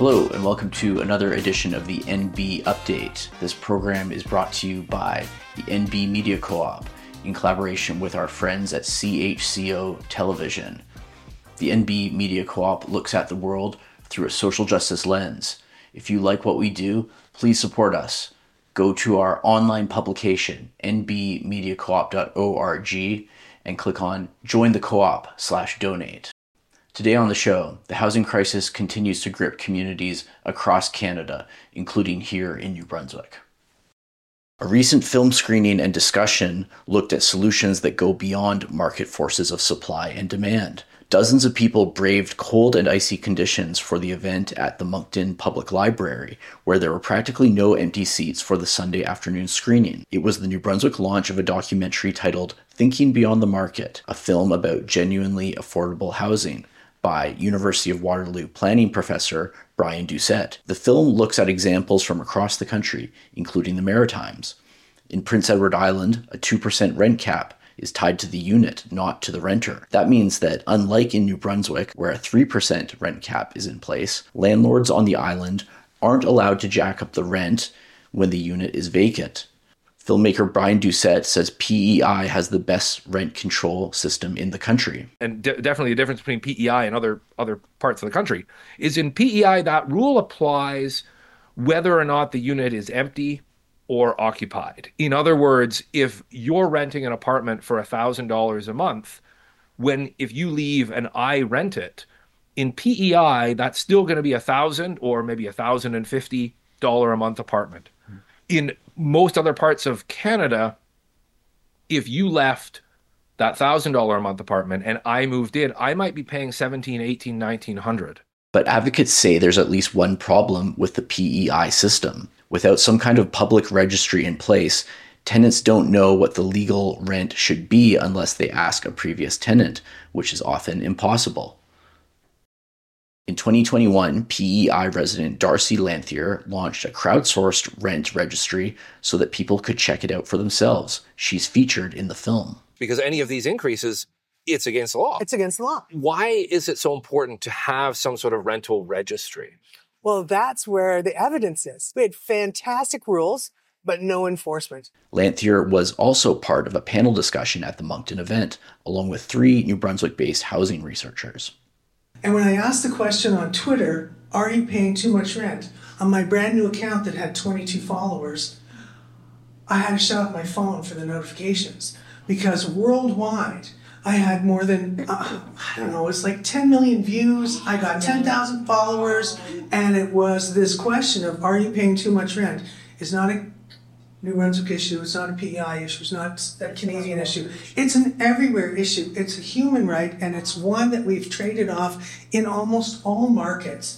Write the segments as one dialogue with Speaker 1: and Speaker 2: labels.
Speaker 1: Hello and welcome to another edition of the NB Update. This program is brought to you by the NB Media Co-op in collaboration with our friends at CHCO Television. The NB Media Co-op looks at the world through a social justice lens. If you like what we do, please support us. Go to our online publication, nbmediacoop.org, and click on Join the Co-op/donate. Today on the show, the housing crisis continues to grip communities across Canada, including here in New Brunswick. A recent film screening and discussion looked at solutions that go beyond market forces of supply and demand. Dozens of people braved cold and icy conditions for the event at the Moncton Public Library, where there were practically no empty seats for the Sunday afternoon screening. It was the New Brunswick launch of a documentary titled Thinking Beyond the Market, a film about genuinely affordable housing, by University of Waterloo planning professor Brian Doucette. The film looks at examples from across the country, including the Maritimes. In Prince Edward Island, a 2% rent cap is tied to the unit, not to the renter. That means that, unlike in New Brunswick, where a 3% rent cap is in place, landlords on the island aren't allowed to jack up the rent when the unit is vacant. Filmmaker Brian Doucette says PEI has the best rent control system in the country.
Speaker 2: And definitely the difference between PEI and other parts of the country is in PEI that rule applies whether or not the unit is empty or occupied. In other words, if you're renting an apartment for $1,000 a month, if you leave and I rent it, in PEI, that's still going to be $1,000 or maybe $1,050 a month apartment. In most other parts of Canada, if you left that $1,000 a month apartment and I moved in, I might be paying $1,700, $1,800, $1,900.
Speaker 1: But advocates say there's at least one problem with the PEI system. Without some kind of public registry in place, tenants don't know what the legal rent should be unless they ask a previous tenant, which is often impossible. In 2021, PEI resident Darcy Lanthier launched a crowdsourced rent registry so that people could check it out for themselves. She's featured in the film.
Speaker 3: Because any of these increases, it's against the law.
Speaker 4: It's against the law.
Speaker 3: Why is it so important to have some sort of rental registry?
Speaker 4: Well, that's where the evidence is. We had fantastic rules, but no enforcement.
Speaker 1: Lanthier was also part of a panel discussion at the Moncton event, along with 3 New Brunswick-based housing researchers.
Speaker 5: And when I asked the question on Twitter, are you paying too much rent? On my brand new account that had 22 followers, I had to shut off my phone for the notifications because worldwide, I had more than, it's like 10 million views. I got 10,000 followers, and it was this question of, are you paying too much rent? It's not a New Brunswick issue, it's not a PEI issue, it's not a Canadian issue. It's an everywhere issue. It's a human right, and it's one that we've traded off in almost all markets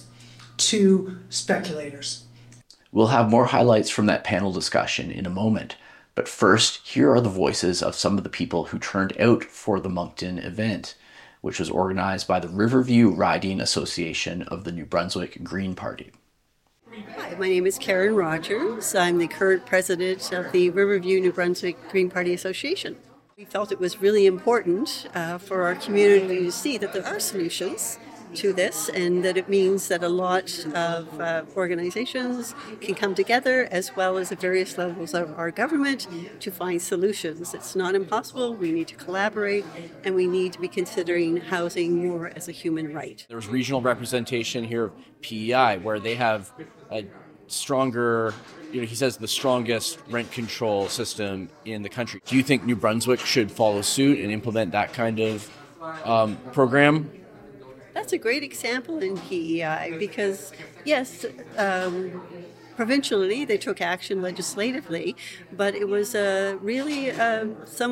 Speaker 5: to speculators.
Speaker 1: We'll have more highlights from that panel discussion in a moment. But first, here are the voices of some of the people who turned out for the Moncton event, which was organized by the Riverview Riding Association of the New Brunswick Green Party.
Speaker 6: Hi, my name is Karen Rogers. I'm the current president of the Riverview New Brunswick Green Party Association. We felt it was really important for our community to see that there are solutions to this, and that it means that a lot of organizations can come together, as well as the various levels of our government, to find solutions. It's not impossible. We need to collaborate, and we need to be considering housing more as a human right.
Speaker 7: There's regional representation here of PEI, where they have a stronger, he says the strongest rent control system in the country. Do you think New Brunswick should follow suit and implement that kind of program?
Speaker 6: That's a great example in PEI because, yes, provincially they took action legislatively, but it was really a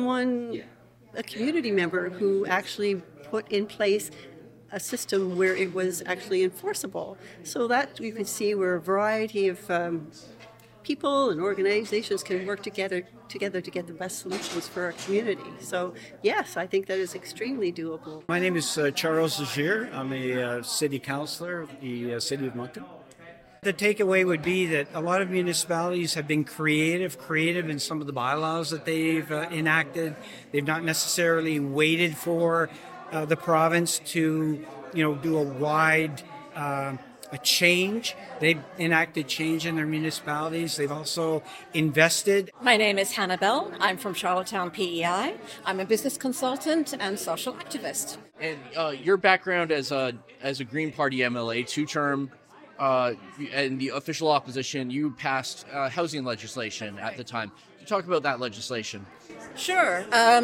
Speaker 6: community member who actually put in place a system where it was actually enforceable. So that you can see where a variety of people and organizations can work together to get the best solutions for our community. So yes, I think that is extremely doable.
Speaker 8: My name is Charles Legier. I'm a city councillor of the city of Moncton. The takeaway would be that a lot of municipalities have been creative in some of the bylaws that they've enacted. They've not necessarily waited for the province to, do a wide a change. They've enacted change in their municipalities. They've also invested.
Speaker 9: My name is Hannah Bell. I'm from Charlottetown, PEI. I'm a business consultant and social activist.
Speaker 7: And your background as a Green Party MLA, 2-term, and the official opposition, you passed housing legislation at the time. Can you talk about that legislation?
Speaker 9: Sure.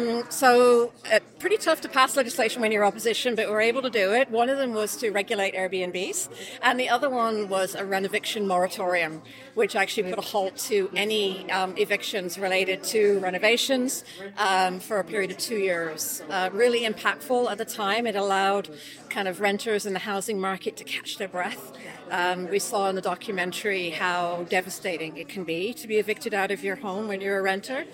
Speaker 9: Pretty tough to pass legislation when you're opposition, but we're able to do it. One of them was to regulate Airbnbs, and the other one was a renoviction moratorium, which actually put a halt to any evictions related to renovations for a period of 2 years. Really impactful at the time. It allowed kind of renters in the housing market to catch their breath. We saw in the documentary how devastating it can be to be evicted out of your home when you're a renter.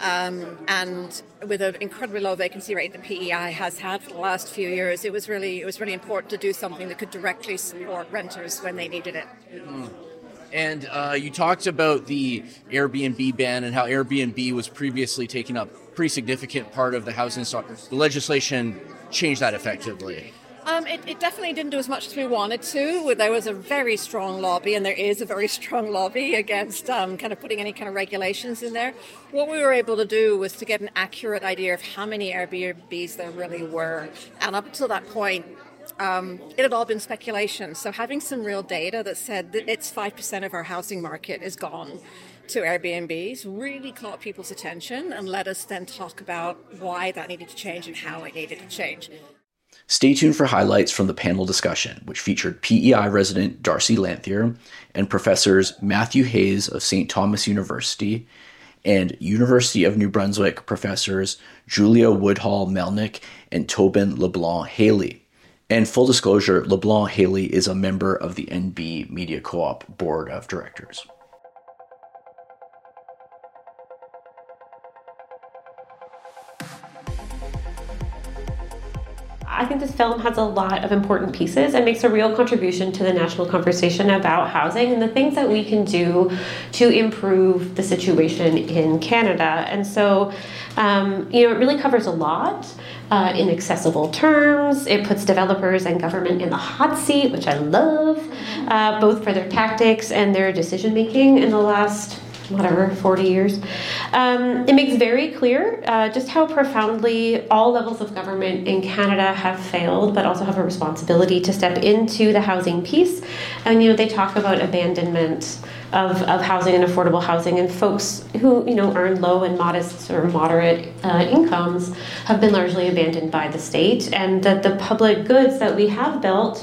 Speaker 9: And with an incredibly low vacancy rate that PEI has had for the last few years, it was really important to do something that could directly support renters when they needed it.
Speaker 7: And you talked about the Airbnb ban and how Airbnb was previously taking up a pretty significant part of the housing stock. The legislation changed that effectively.
Speaker 9: It definitely didn't do as much as we wanted to. There was a very strong lobby, and there is a very strong lobby against kind of putting any kind of regulations in there. What we were able to do was to get an accurate idea of how many Airbnbs there really were. And up until that point, it had all been speculation. So having some real data that said that it's 5% of our housing market is gone to Airbnbs really caught people's attention and let us then talk about why that needed to change and how it needed to change.
Speaker 1: Stay tuned for highlights from the panel discussion, which featured PEI resident Darcy Lanthier and professors Matthew Hayes of St. Thomas University and University of New Brunswick professors Julia Woodhall-Melnick and Tobin LeBlanc-Haley. And full disclosure, LeBlanc-Haley is a member of the NB Media Co-op Board of Directors.
Speaker 10: I think this film has a lot of important pieces and makes a real contribution to the national conversation about housing and the things that we can do to improve the situation in Canada. And so, it really covers a lot in accessible terms. It puts developers and government in the hot seat, which I love, both for their tactics and their decision-making in the last 40 years. It makes very clear just how profoundly all levels of government in Canada have failed, but also have a responsibility to step into the housing piece. And, they talk about abandonment of housing and affordable housing, and folks who, earn low and modest or moderate incomes have been largely abandoned by the state, and that the public goods that we have built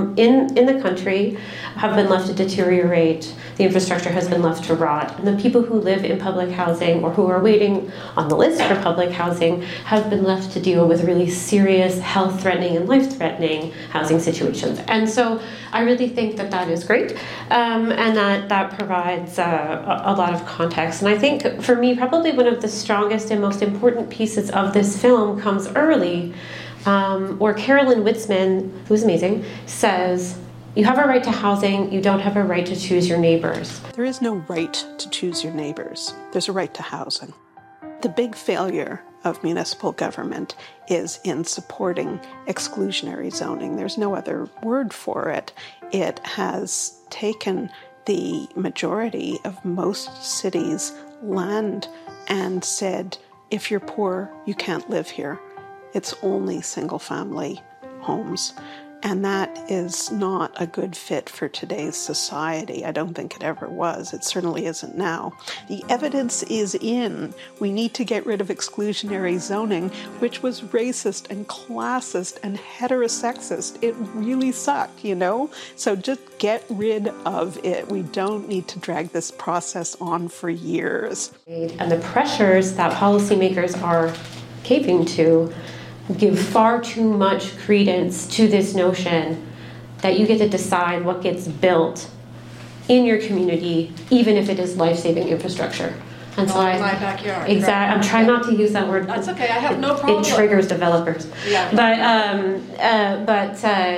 Speaker 10: in the country have been left to deteriorate. The infrastructure has been left to rot, and the people who live in public housing or who are waiting on the list for public housing have been left to deal with really serious health-threatening and life-threatening housing situations. And so I really think that is great, and that provides a lot of context. And I think for me, probably one of the strongest and most important pieces of this film comes early, where Carolyn Witzman, who's amazing, says, "You have a right to housing, you don't have a right to choose your neighbors."
Speaker 11: There is no right to choose your neighbors. There's a right to housing. The big failure of municipal government is in supporting exclusionary zoning. There's no other word for it. It has taken the majority of most cities' land and said, if you're poor, you can't live here. It's only single-family homes. And that is not a good fit for today's society. I don't think it ever was. It certainly isn't now. The evidence is in. We need to get rid of exclusionary zoning, which was racist and classist and heterosexist. It really sucked, So just get rid of it. We don't need to drag this process on for years.
Speaker 10: And the pressures that policymakers are caving to give far too much credence to this notion that you get to decide what gets built in your community, even if it is life-saving infrastructure. And so
Speaker 9: in my backyard.
Speaker 10: Exactly. I'm trying not to use that word.
Speaker 9: That's okay. I have no problem.
Speaker 10: It triggers developers.
Speaker 9: Yeah.
Speaker 10: But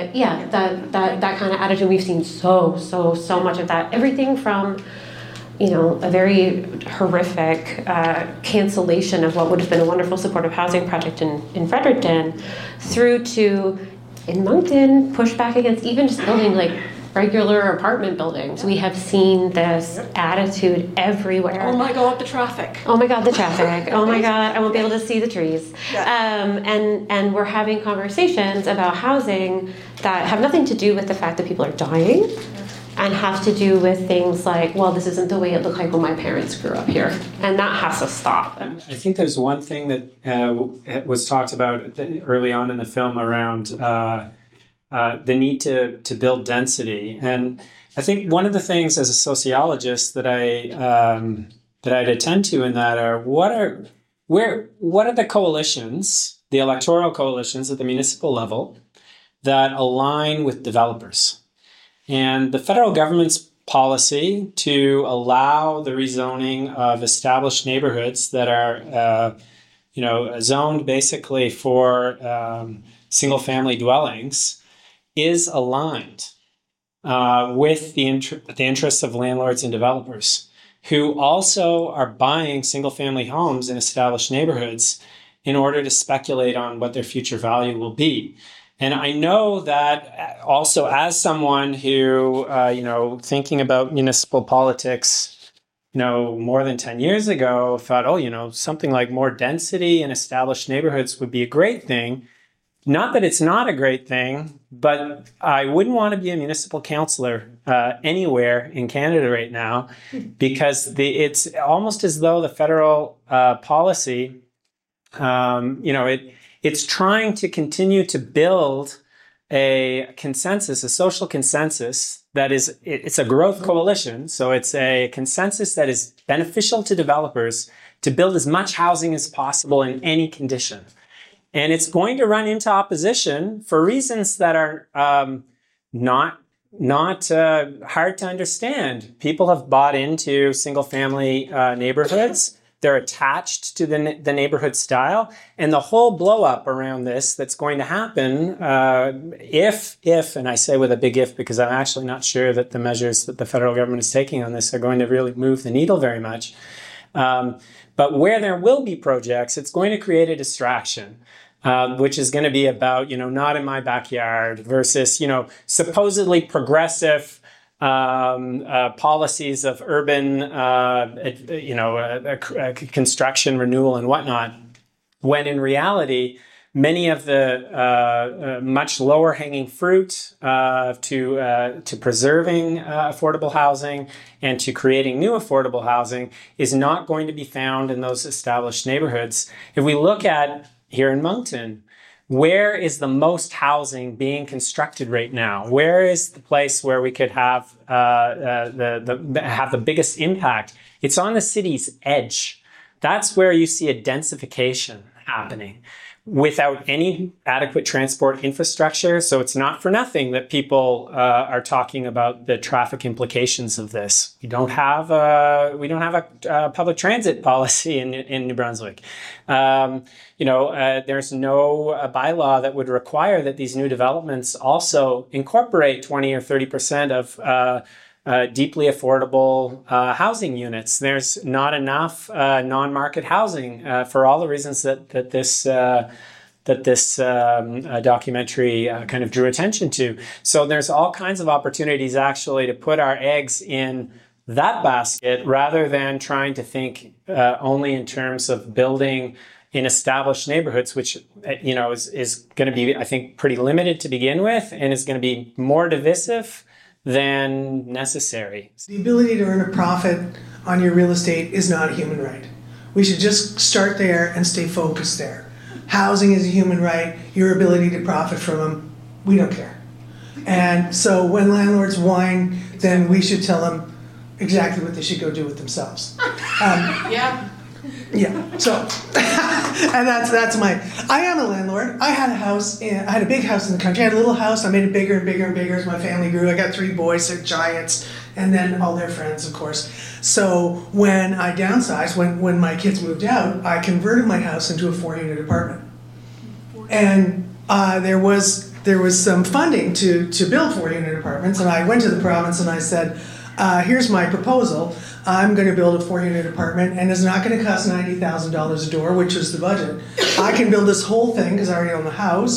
Speaker 10: that kind of attitude, we've seen so much of that. Everything from a very horrific cancellation of what would have been a wonderful supportive housing project in Fredericton, through to, in Moncton, pushback against even just building regular apartment buildings. We have seen this attitude everywhere.
Speaker 9: Oh my God, the traffic.
Speaker 10: Oh my God, the traffic. Oh my God, I won't be able to see the trees. And we're having conversations about housing that have nothing to do with the fact that people are dying and have to do with things like, well, this isn't the way it looked like when my parents grew up here. And that has to stop.
Speaker 12: I think there's one thing that was talked about early on in the film around the need to build density. And I think one of the things as a sociologist that I'd attend to in that are what are the coalitions, the electoral coalitions at the municipal level that align with developers? And the federal government's policy to allow the rezoning of established neighborhoods that are, zoned basically for single-family dwellings is aligned with the interests of landlords and developers who also are buying single-family homes in established neighborhoods in order to speculate on what their future value will be. And I know that also as someone who, thinking about municipal politics, more than 10 years ago, thought, something like more density in established neighborhoods would be a great thing. Not that it's not a great thing, but I wouldn't want to be a municipal councillor anywhere in Canada right now, because it's almost as though the federal policy, it's trying to continue to build a consensus, a social consensus that is, it's a growth coalition. So it's a consensus that is beneficial to developers to build as much housing as possible in any condition. And it's going to run into opposition for reasons that are not hard to understand. People have bought into single-family neighborhoods. They're attached to the neighborhood style. And the whole blow-up around this that's going to happen, if, and I say with a big if because I'm actually not sure that the measures that the federal government is taking on this are going to really move the needle very much. But where there will be projects, it's going to create a distraction. Which is going to be about, not in my backyard versus, supposedly progressive policies of urban, construction, renewal, and whatnot. When in reality, many of the much lower hanging fruit to preserving affordable housing and to creating new affordable housing is not going to be found in those established neighborhoods. If we look at here in Moncton, where is the most housing being constructed right now? Where is the place where we could have the biggest impact? It's on the city's edge. That's where you see a densification happening without any adequate transport infrastructure. So it's not for nothing that people are talking about the traffic implications of this. We don't have a public transit policy in New Brunswick. There's no bylaw that would require that these new developments also incorporate 20 or 30% of deeply affordable housing units. There's not enough non-market housing for all the reasons that this documentary kind of drew attention to. So there's all kinds of opportunities actually to put our eggs in that basket rather than trying to think only in terms of building in established neighborhoods, which is going to be, I think, pretty limited to begin with and is going to be more divisive than necessary.
Speaker 5: The ability to earn a profit on your real estate is not a human right. We should just start there and stay focused there. Housing is a human right. Your ability to profit from them, we don't care. And so when landlords whine, then we should tell them exactly what they should go do with themselves. Yeah. So, and that's I am a landlord. I had a big house in the country. I had a little house. I made it bigger and bigger and bigger as my family grew. I got 3 boys, they're giants, and then all their friends, of course. So when I downsized, when my kids moved out, I converted my house into a 4-unit apartment. And there was some funding to build 4-unit apartments, and I went to the province and I said, here's my proposal. I'm going to build a 4-unit apartment, and it's not going to cost $90,000 a door, which was the budget. I can build this whole thing, because I already own the house,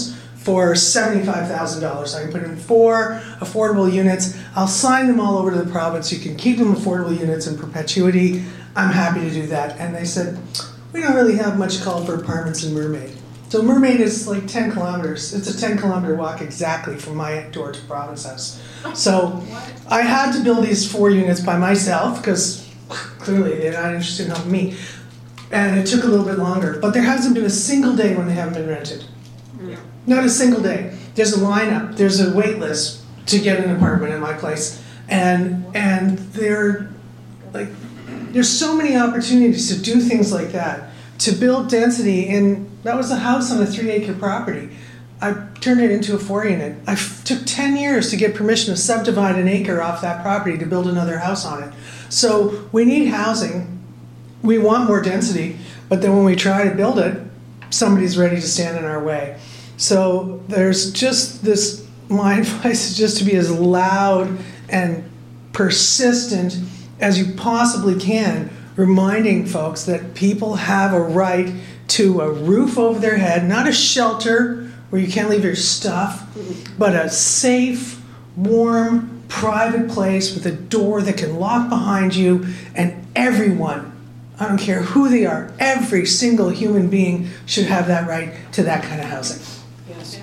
Speaker 5: for $75,000. I can put in 4 affordable units. I'll sign them all over to the province. You can keep them affordable units in perpetuity. I'm happy to do that. And they said, we don't really have much call for apartments in Mermaid. So Mermaid is like 10 kilometers. It's a 10-kilometer walk exactly from my door to Province House. So I had to build these 4 units by myself because clearly they're not interested in helping me. And it took a little bit longer. But there hasn't been a single day when they haven't been rented. Not a single day. There's a lineup. There's a wait list to get an apartment in my place. And there's so many opportunities to do things like that, to build density. And that was a house on a 3-acre property. I turned it into a 4-unit. I took 10 years to get permission to subdivide an acre off that property to build another house on it. So we need housing. We want more density, but then when we try to build it, somebody's ready to stand in our way. So there's just this, my advice is just to be as loud and persistent as you possibly can, reminding folks that people have a right to a roof over their head, not a shelter where you can't leave your stuff, but a safe, warm, private place with a door that can lock behind you, and everyone, I don't care who they are, every single human being should have that right to that kind of housing.
Speaker 10: Yes.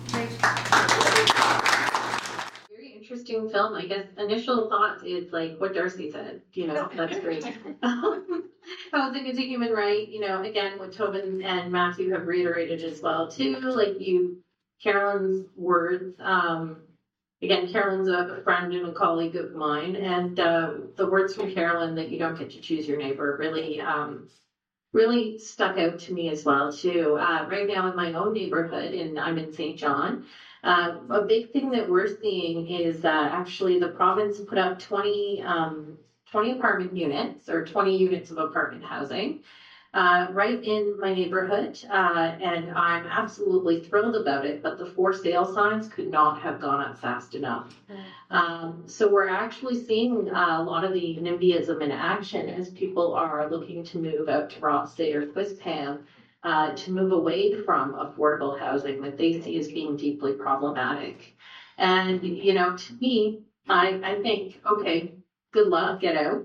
Speaker 10: Very interesting film. I guess initial thoughts is like what Darcy said, that's great. Housing is a human right, again, what Tobin and Matthew have reiterated as well too, Carolyn's words, again, Carolyn's a friend and a colleague of mine, and the words from Carolyn that you don't get to choose your neighbor really stuck out to me as well too. Right now in my own neighborhood, and I'm in St. John, a big thing that we're seeing is that actually the province put up 20 apartment units or 20 units of apartment housing right in my neighborhood, and I'm absolutely thrilled about it, but the for sale signs could not have gone up fast enough. So we're actually seeing a lot of the NIMBYism in action as people are looking to move out to Rothesay or Quispam to move away from affordable housing that they see as being deeply problematic. And, to me, I think, okay, good luck, get out,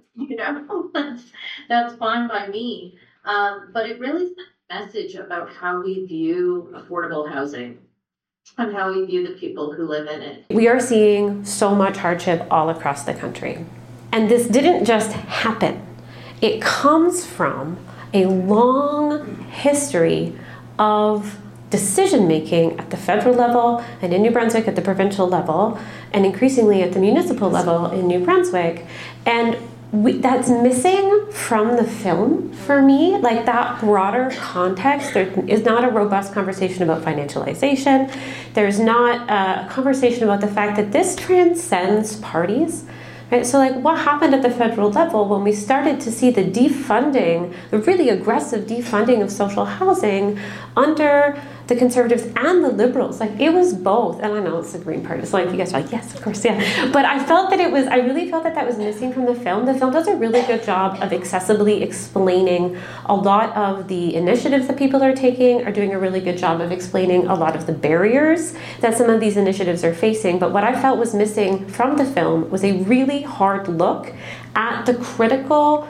Speaker 10: that's fine by me. But it really sends a message about how we view affordable housing and how we view the people who live in it. We are seeing so much hardship all across the country. And this didn't just happen. It comes from a long history of decision-making at the federal level and in New Brunswick at the provincial level and increasingly at the municipal level in New Brunswick. And that's missing from the film for me, that broader context. There is not a robust conversation about financialization. There's not a conversation about the fact that this transcends parties. Right? So what happened at the federal level when we started to see the defunding, the really aggressive defunding of social housing under the Conservatives and the Liberals? It was both. And I know it's the Green Party, so you guys are yes, of course, yeah. But I really felt that was missing from the film. The film does a really good job of accessibly explaining a lot of the initiatives that people are taking, are doing a really good job of explaining a lot of the barriers that some of these initiatives are facing. But what I felt was missing from the film was a really hard look at the critical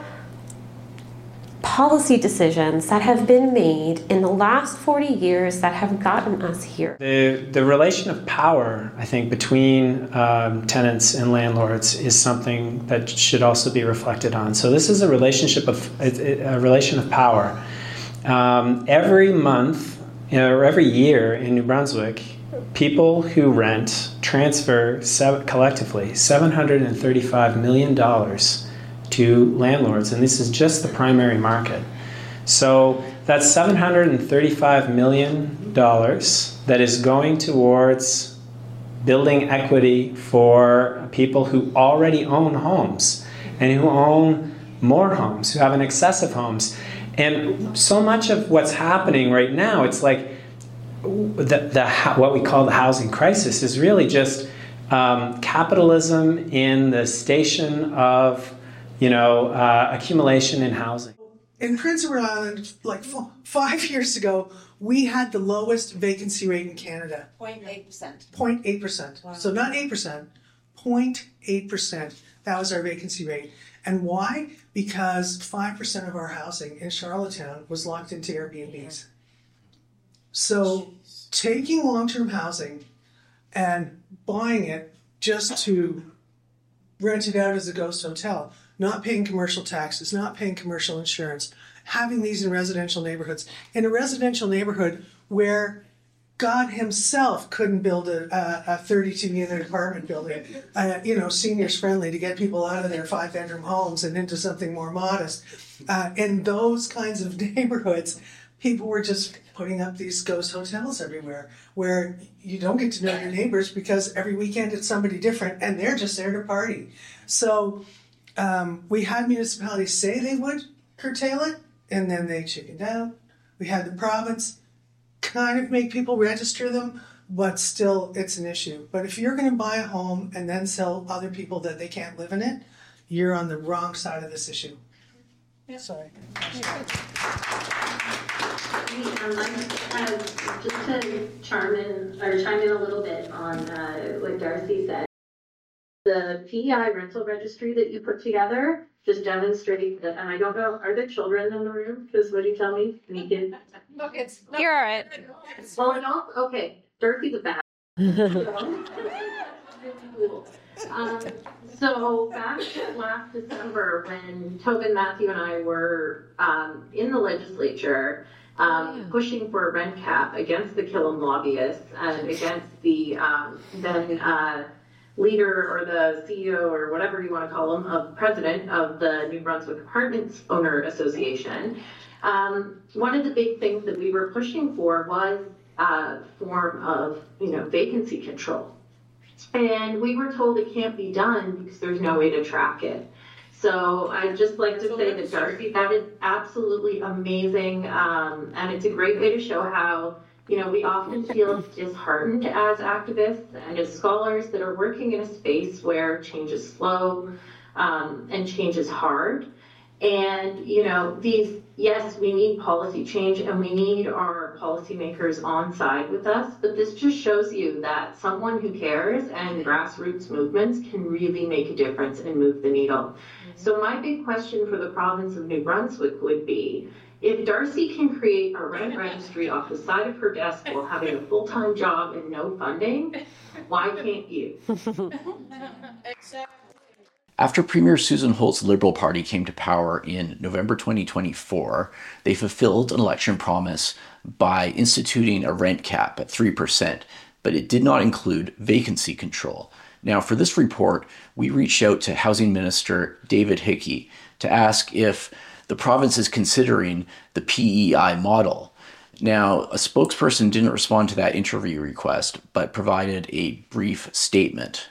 Speaker 10: policy decisions that have been made in the last 40 years that have gotten us here.
Speaker 12: The relation of power, I think, between tenants and landlords is something that should also be reflected on. So this is a relation of power. Every month or every year in New Brunswick, people who rent transfer collectively $735 million to landlords, and this is just the primary market. So that's $735 million that is going towards building equity for people who already own homes and who own more homes, who have an excess of homes. And so much of what's happening right now, it's what we call the housing crisis is really just capitalism in the station of accumulation in housing.
Speaker 5: In Prince Edward Island, like 5 years ago, we had the lowest vacancy rate in Canada.
Speaker 9: 0.8%.
Speaker 5: 0.8%. Wow. So not 8%, 0.8%. That was our vacancy rate. And why? Because 5% of our housing in Charlottetown was locked into Airbnbs. So taking long-term housing and buying it just to rent it out as a ghost hotel, not paying commercial taxes, not paying commercial insurance, having these in residential neighborhoods. In a residential neighborhood where God himself couldn't build a 32-unit apartment building, seniors friendly to get people out of their 5-bedroom homes and into something more modest. In those kinds of neighborhoods, people were just putting up these ghost hotels everywhere where you don't get to know your neighbors because every weekend it's somebody different and they're just there to party. So we had municipalities say they would curtail it and then they chickened out. We had the province kind of make people register them, but still it's an issue. But if you're going to buy a home and then sell other people that they can't live in it, you're on the wrong side of this issue. Yeah. Sorry.
Speaker 13: Just to chime in a little bit on what Darcy said. The PEI rental registry that you put together just demonstrates that, and I don't know, are there children in the room? Because what do you tell me? Any kids?
Speaker 9: No kids. No.
Speaker 14: You're all right.
Speaker 13: Well, no? Okay. Darcy's a bad. So back last December when Tobin, Matthew, and I were in the legislature pushing for a rent cap against the Killam lobbyists and against the then leader or the CEO or whatever you want to call him, of president of the New Brunswick Apartments Owner Association. One of the big things that we were pushing for was a form of, vacancy control. And we were told it can't be done because there's no way to track it. So I'd just like to say that, Darcy, that is absolutely amazing. And it's a great way to show how, we often feel disheartened as activists and as scholars that are working in a space where change is slow and change is hard. And, yes, we need policy change and we need our policymakers on side with us, but this just shows you that someone who cares and grassroots movements can really make a difference and move the needle. So my big question for the province of New Brunswick would be, if Darcy can create a rent registry off the side of her desk while having a full-time job and no funding, why can't you?
Speaker 1: After Premier Susan Holt's Liberal Party came to power in November 2024, they fulfilled an election promise by instituting a rent cap at 3%, but it did not include vacancy control. Now, for this report, we reached out to Housing Minister David Hickey to ask if the province is considering the PEI model. Now, a spokesperson didn't respond to that interview request, but provided a brief statement.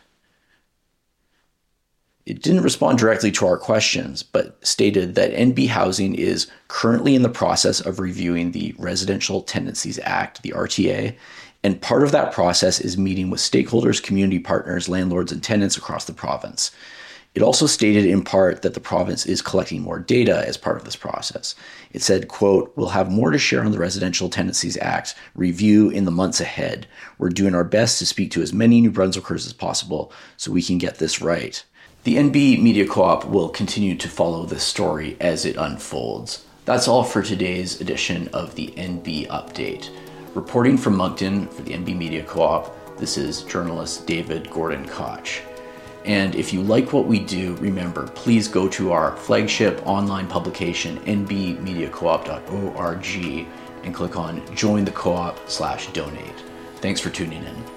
Speaker 1: It didn't respond directly to our questions, but stated that NB Housing is currently in the process of reviewing the Residential Tenancies Act, the RTA, and part of that process is meeting with stakeholders, community partners, landlords, and tenants across the province. It also stated in part that the province is collecting more data as part of this process. It said, quote, "We'll have more to share on the Residential Tenancies Act review in the months ahead. We're doing our best to speak to as many New Brunswickers as possible so we can get this right." The NB Media Co-op will continue to follow this story as it unfolds. That's all for today's edition of the NB Update. Reporting from Moncton for the NB Media Co-op, this is journalist David Gordon Koch. And if you like what we do, remember, please go to our flagship online publication, nbmediacoop.org, and click on Join the Co-op/donate. Thanks for tuning in.